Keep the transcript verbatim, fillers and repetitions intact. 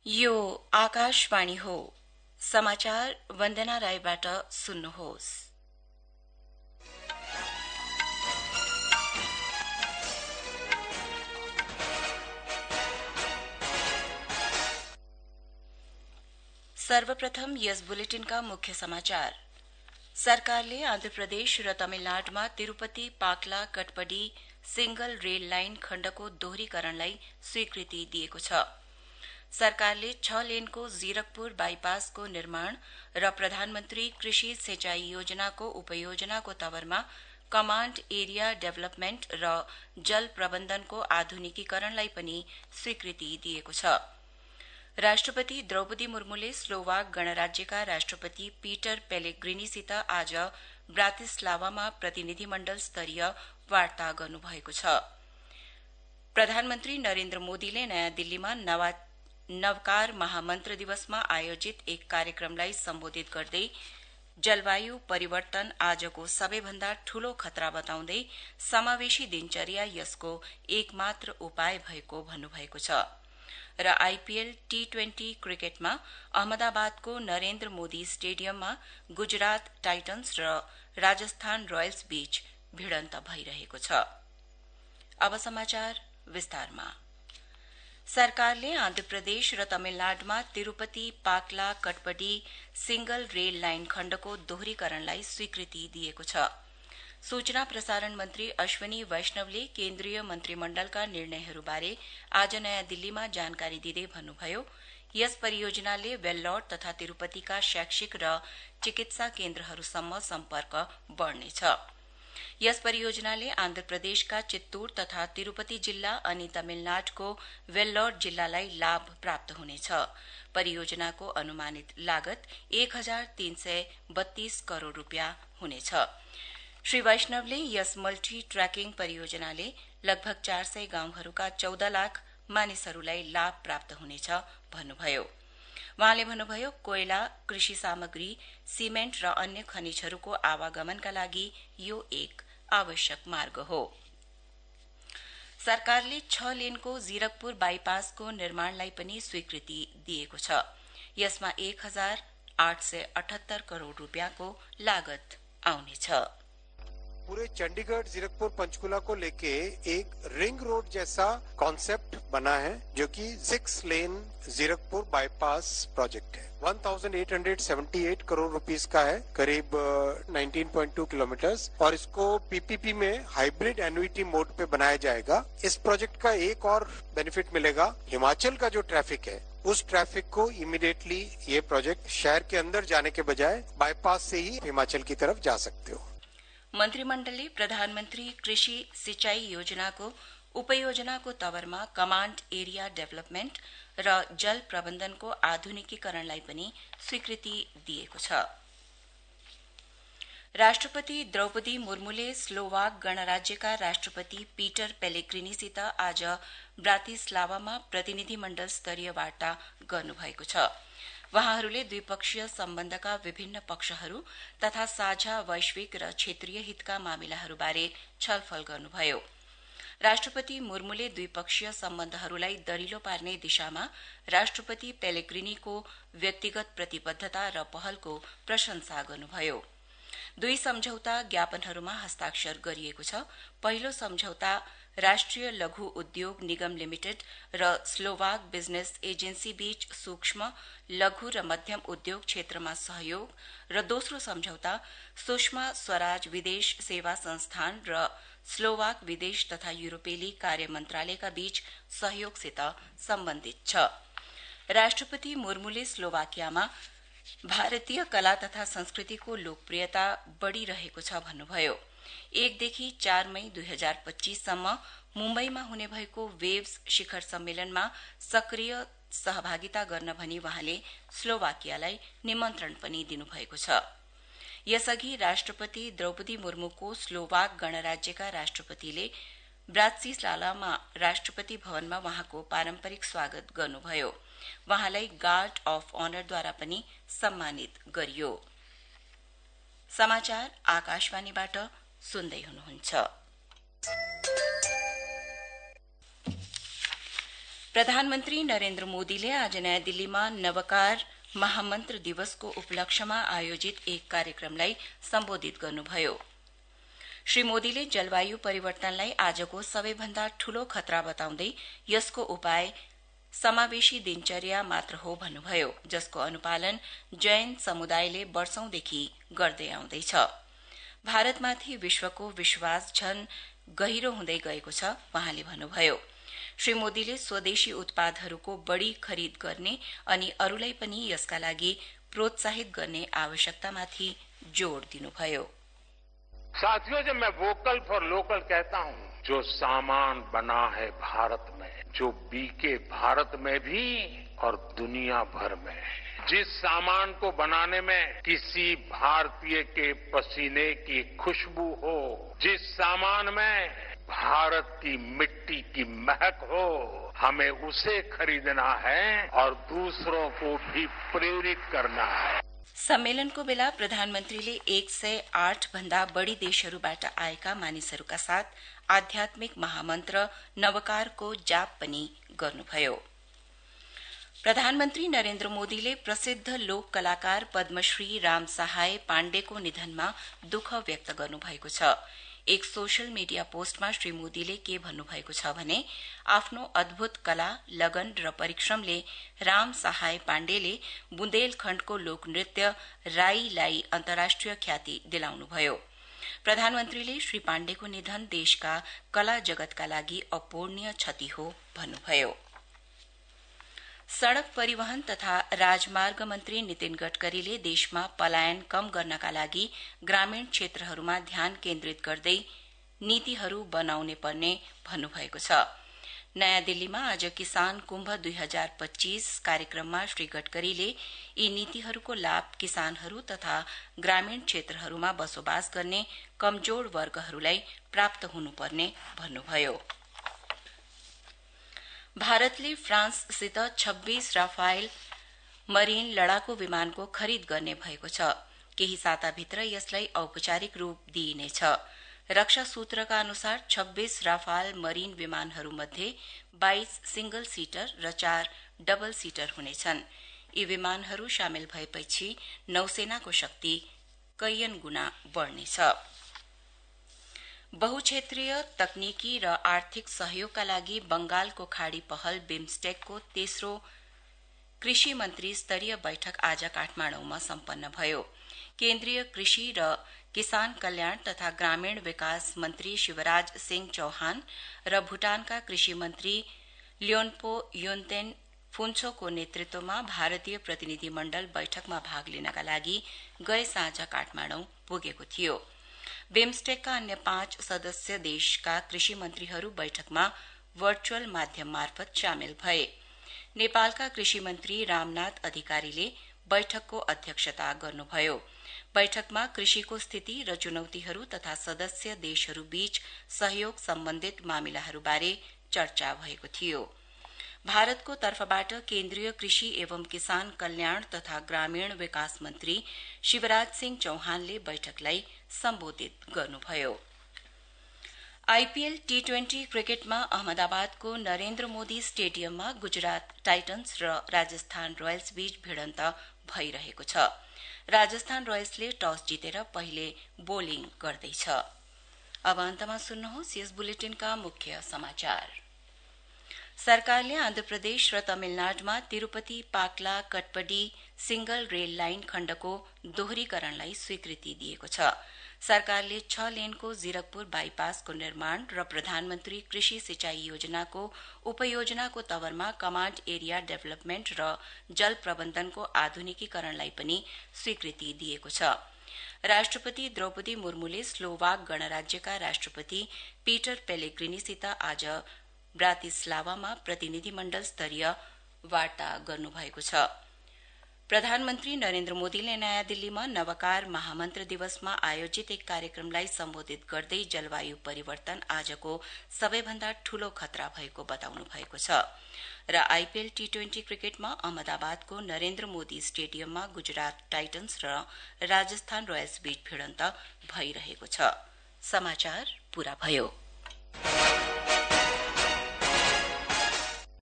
यो आकाशवाणी हो। समाचार वन्दना राईबाट सुन्नुहोस्। सर्वप्रथम यस बुलेटिनका मुख्य समाचार। सरकारले आन्ध्र प्रदेश र तमिलनाडुमा Tirupati Pakala Katpadi single rail line खण्डको दोहोरीकरणलाई स्वीकृति दिएको छ। सरकारले छ लेनको जीरकपुर बाइपासको निर्माण र प्रधानमन्त्री कृषि सिंचाई योजनाको उपयोजनाको तवरमा कमाण्ड एरिया डेभलपमेन्ट र जल प्रबन्धनको आधुनिकीकरणलाई पनि स्वीकृति दिएको छ। राष्ट्रपति द्रौपदी मुर्मुले स्लोवाक गणराज्यका राष्ट्रपति पीटर पेलेग्रिनीसित आज ब्रातिस्लावामा प्रतिनिधिमण्डल स्तरीय वार्ता गर्नुभएको छ। प्रधानमन्त्री नरेन्द्र मोदीले नयाँ दिल्लीमा नवा नवकार महामन्त्र दिवसमा आयोजित एक कार्यक्रमलाई सम्बोधित गर्दै जलवायु परिवर्तन आजको सबैभन्दा ठूलो खतरा बताउँदै समावेशी दिनचर्या यसको एकमात्र उपाय भएको भन्नुभएको छ। र आईपीएल टी ट्वेन्टी क्रिकेटमा अहमदाबादको नरेन्द्र मोदी स्टेडियममा गुजरात टाइटन्स र राजस्थान रोयल्स बीच भिडन्त भइरहेको छ। अब समाचार विस्तारमा। सरकारले आन्ध्र प्रदेश र तमिलनाडुमा Tirupati Pakala Katpadi single rail line खण्डको दोहोरीकरणलाई स्वीकृति दिएको छ। सूचना प्रसारण मन्त्री अश्वनी वैष्णवले केन्द्रीय मन्त्रीमण्डलका निर्णयहरूबारे आज नयाँ दिल्लीमा जानकारी दिँदै भन्नुभयो, यस परियोजनाले वेल्लोर तथा तिरुपतिका शैक्षिक र चिकित्सा केन्द्रहरूसम्म सम्पर्क बढ़नेछ। यस परियोजनाले आन्ध्र प्रदेशका चित्तूर तथा तिरुपति जिल्ला अनि तमिलनाडुको वेल्लोर जिल्लालाई लाभ प्राप्त हुनेछ। परियोजनाको अनुमानित लागत एक हजार तीन सय बत्तीस करोड़ रूपियाँ हुनेछ। श्री वैष्णवले यस मल्टी ट्र्याकिङ परियोजनाले लगभग चार सय गाउँहरूका चौध लाख मानिसहरूलाई लाभ प्राप्त हुनेछ भन्नुभयो। वहाँले भन्नुभयो, कोइला, कृषि सामग्री, सिमेन्ट र अन्य खनिजहरूको आवागमनका लागि यो एक आवश्यक मार्ग हो। सरकारले छ लेनको जीरकपुर बाइपासको निर्माणलाई पनि स्वीकृति दिएको छ। यसमा एक हजार आठ सय अठहत्तर करोड़ रूपियाँको लागत आउनेछ। पूरे चंडीगढ़ जीरकपुर पंचकुला को लेके एक रिंग रोड जैसा कॉन्सेप्ट बना है, जो कि six lane Zirakpur bypass project है। अठारह सौ अठहत्तर करोड़ रुपीस का है, करीब उन्नीस पॉइंट दो किलोमीटर्स, और इसको पीपीपी में हाइब्रिड एन्युटी मोड पे बनाया जाएगा। इस प्रोजेक्ट का एक और बेनिफिट मिलेगा, हिमाचल का जो ट्रैफिक है उस ट्रैफिक को इमीडिएटली ये प्रोजेक्ट शहर के अंदर जाने के बजाय बाईपास से ही हिमाचल की तरफ जा सकते हो। मन्त्रीमण्डलले प्रधानमन्त्री कृषि सिंचाई योजनाको उपयोजनाको तवरमा कमाण्ड एरिया डेभलपमेन्ट र जल प्रबन्धनको आधुनिकीकरणलाई पनि स्वीकृति दिएको छ। राष्ट्रपति द्रौपदी मुर्मुले स्लोवाक गणराज्यका राष्ट्रपति पीटर पेलेग्रिनीसित आज ब्रातिस्लावामा प्रतिनिधिमण्डल स्तरीय वार्ता गर्नुभएको छ। वहाँहरूले द्विपक्षीय सम्बन्धका विभिन्न पक्षहरू तथा साझा वैश्विक र क्षेत्रीय हितका मामिलाहरूबारे छलफल गर्नुभयो। राष्ट्रपति मुर्मुले द्विपक्षीय सम्बन्धहरूलाई दरिलो पार्ने दिशामा राष्ट्रपति पेलेग्रिनीको व्यक्तिगत प्रतिबद्धता र पहलको प्रशंसा गर्नुभयो। दुई सम्झौता ज्ञापनहरूमा हस्ताक्षर गरिएको छ। पहिलो सम्झौता राष्ट्रिय लघु उद्योग निगम लिमिटेड र स्लोवाक बिजनेस एजेन्सी बीच सूक्ष्म, लघु र मध्यम उद्योग क्षेत्रमा सहयोग र दोस्रो सम्झौता सुषमा स्वराज विदेश सेवा संस्थान र स्लोवाक विदेश तथा युरोपेली कार्य मन्त्रालयका बीच सहयोगसित सम्बन्धित छ। राष्ट्रपति मुर्मुले स्लोवाकियामा भारतीय कला तथा संस्कृतिको लोकप्रियता बढ़िरहेको छ भन्नुभयो। एकदेखि चार मई दुई हजार पच्चीससम्म मुम्बईमा हुने भएको वेव्स शिखर सम्मेलनमा सक्रिय सहभागिता गर्न भनी वहाँले स्लोवाकियालाई निमन्त्रण पनि दिनुभएको छ। यसअघि राष्ट्रपति द्रौपदी मुर्मुको स्लोवाक गणराज्यका राष्ट्रपतिले ब्रातिस्लावामा राष्ट्रपति भवनमा वहाँको पारम्परिक स्वागत गर्नुभयो। वहाँलाई गार्ड अफ अनरद्वारा पनि सम्मानित गरियो। समाचार आकाशवाणीबाट सुन्दै हुनुहुन्छ। प्रधानमन्त्री नरेन्द्र मोदीले आज नयाँ दिल्लीमा नवकार महामन्त्र दिवसको उपलक्ष्यमा आयोजित एक कार्यक्रमलाई सम्बोधित गर्नुभयो। श्री मोदीले जलवायु परिवर्तनलाई आजको सबैभन्दा ठूलो खतरा बताउँदै यसको उपाय समावेशी दिनचर्या मात्र हो भन्नुभयो, जसको अनुपालन जैन समुदायले वर्षौंदेखि गर्दै आउँदैछ। भारतमाथि विश्वको विश्वास झन गहिरो हुँदै गएको छ, वहाँले भन्नुभयो। श्री मोदीले स्वदेशी उत्पादहरूको बढ़ी खरिद गर्ने अनि अरूलाई पनि यसका लागि प्रोत्साहित गर्ने आवश्यकतामाथि जोड़ दिनुभयो। साथियों, जब मैं वोकल फॉर लोकल कहता हूं, जो सामान बना है भारत में, जो बिके भारत में भी और दुनिया भर में, जिस सामान को बनाने में किसी भारतीय के पसीने की खुशबू हो, जिस सामान में भारत की मिट्टी की महक हो, हमें उसे खरीदना है और दूसरों को भी प्रेरित करना है। सम्मेलनको बेला प्रधानमन्त्रीले एक सय आठ भन्दा बढ़ी देशहरूबाट आएका मानिसहरूका साथ आध्यात्मिक महामन्त्र नवकारको जाप पनि गर्नुभयो। प्रधानमन्त्री नरेन्द्र मोदीले प्रसिद्ध लोक कलाकार पद्मश्री राम सहाय पाण्डेको निधनमा दुःख व्यक्त गर्नुभएको छ। एक सोशल मीडिया पोस्टमा श्री मोदीले के भन्नुभएको छ भने आफ्नो अद्भुत कला, लगन र परिश्रमले राम सहाय पाण्डेले बुन्देलखण्डको लोकनृत्य राईलाई अन्तर्राष्ट्रिय ख्याति दिलाउनुभयो। प्रधानमन्त्रीले श्री पाण्डेको निधन देशका कला जगतका लागि अपूर्णीय क्षति हो भन्नुभयो। सड़क परिवहन तथा राजमार्ग मन्त्री नितिन गडकरीले देशमा पलायन कम गर्नका लागि ग्रामीण क्षेत्रहरूमा ध्यान केन्द्रित गर्दै नीतिहरू बनाउने पर्ने भन्नुभएको छ। नयाँ दिल्लीमा आज किसान कुम्भ दुई हजार पच्चीस कार्यक्रममा श्री गडकरीले यी नीतिहरूको लाभ किसानहरू तथा ग्रामीण क्षेत्रहरूमा बसोबास गर्ने कमजोर वर्गहरूलाई प्राप्त हुनुपर्ने भन्नुभयो। भारतले फ्रान्ससित छब्बीस राफायल मरिन लड़ाकू विमानको खरिद गर्ने भएको छ। केही साताभित्र यसलाई औपचारिक रूप दिइनेछ। रक्षा सूत्रका अनुसार छब्बीस राफाल मरिन विमानहरूमध्ये बाइस सिंगल सीटर र चार डबल सीटर हुनेछन्। यी विमानहरू सामेल भएपछि नौसेनाको शक्ति कैयन गुणा बढ़नेछ। बहुक्षेत्रीय तकनिकी र आर्थिक सहयोगका लागि बंगालको खाड़ी पहल बिम्स्टेकको तेस्रो कृषि मन्त्री स्तरीय बैठक आज काठमाडौँमा सम्पन्न भयो। केन्द्रीय कृषि र किसान कल्याण तथा ग्रामीण विकास मन्त्री शिवराज सिंह चौहान र भूटानका कृषि मन्त्री ल्योन्पो योन्तेन फुन्चोको नेतृत्वमा भारतीय प्रतिनिधि मण्डल बैठकमा भाग लिनका लागि गए साँझ काठमाडौँ पुगेको थियो। बिम्स्टेकका अन्य पाँच सदस्य देशका कृषि मन्त्रीहरू बैठकमा भर्चुअल माध्यम मार्फत सामेल भए। नेपालका कृषि मन्त्री रामनाथ अधिकारीले बैठकको अध्यक्षता गर्नुभयो। बैठकमा कृषिको स्थिति र चुनौतीहरू तथा सदस्य देशहरूबीच सहयोग सम्बन्धित मामिलाहरूबारे चर्चा भएको थियो। भारतको तर्फबाट केन्द्रीय कृषि एवं किसान कल्याण तथा ग्रामीण विकास मन्त्री शिवराज सिंह चौहानले बैठकलाई सम्बोधित गर्नुभयो। आईपीएल टी ट्वेन्टी क्रिकेटमा अहमदाबादको नरेन्द्र मोदी स्टेडियममा गुजरात टाइटन्स र राजस्थान रोयल्स बीच भिडन्त भइरहेको छ। राजस्थान रोयल्सले टस जितेर पहिले बोलिङ गर्दैछ। अब अन्तमा सुन्नुहोस् यस बुलेटिनका मुख्य समाचार। सरकारले आन्ध्र प्रदेश र तमिलनाडुमा Tirupati Pakala Katpadi single rail line खण्डको दोहोरीकरणलाई स्वीकृति दिएको छ। सरकारले छ लेनको जीरकपुर बाइपासको निर्माण र प्रधानमन्त्री कृषि सिंचाई योजनाको उपयोजनाको तवरमा कमाण्ड एरिया डेभलपमेन्ट र जल प्रबन्धनको आधुनिकीकरणलाई पनि स्वीकृति दिएको छ। राष्ट्रपति द्रौपदी मुर्मुले स्लोवाक गणराज्यका राष्ट्रपति पीटर पेलेग्रिनीसित आज ब्रातिस्लावामा प्रतिनिधिमण्डल स्तरीय वार्ता गर्नुभएको छ। प्रधानमन्त्री नरेन्द्र मोदीले नयाँ दिल्लीमा नवकार महामन्त्र दिवसमा आयोजित एक कार्यक्रमलाई सम्बोधित गर्दै जलवायु परिवर्तन आजको सबैभन्दा ठूलो खतरा भएको बताउनु भएको छ र आईपीएल टी ट्वेन्टी क्रिकेटमा अहमदाबादको नरेन्द्र मोदी स्टेडियममा गुजरात टाइटन्स र राजस्थान रोयल्स बीच भिडन्त भइरहेको छ। समाचार पूरा भयो।